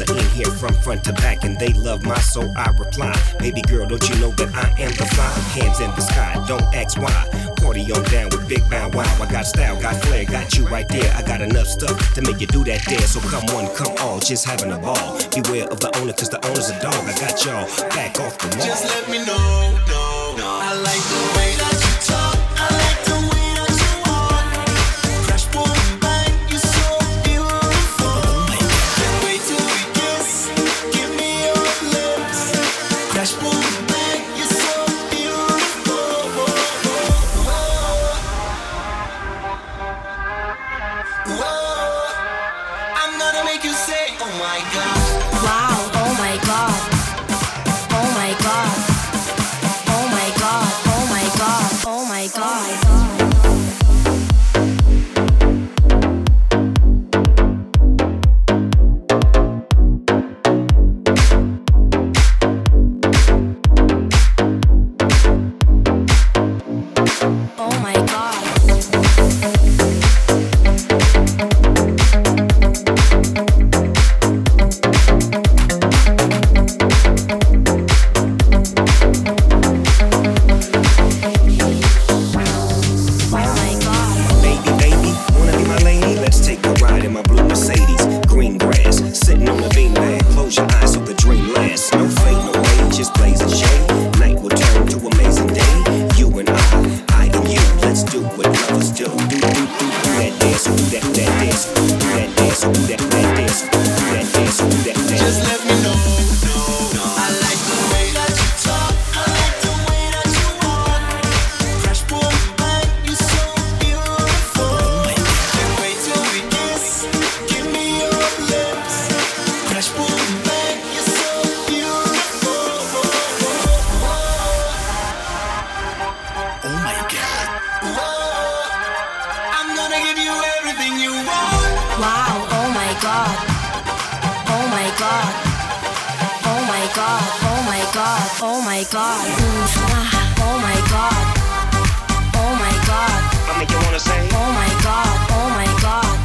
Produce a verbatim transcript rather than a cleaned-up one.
are in here from front to back, and they love my soul. I reply, baby girl, don't you know that I am the fly? Hands in the sky, don't ask why. Party on down with Big Bow Wow. I got style, got flair, got you right there. I got enough stuff to make you do that dare. So come on, come on, just having a ball. Beware of the owner, cause the owner's a dog. I got y'all back off the wall. Just let me know, no, no. I like the way that you talk. I like the way that you walk. Crash, boom, bang, you're so beautiful. Can't wait till we kiss. Give me your lips. Crash, boom, bang, you're so beautiful. Whoa, whoa. I'm gonna make you say, oh my God. Wow, oh my God. Oh my God. Oh my God. Oh my God. Oh my God. I make you wanna say, oh my God, oh my God.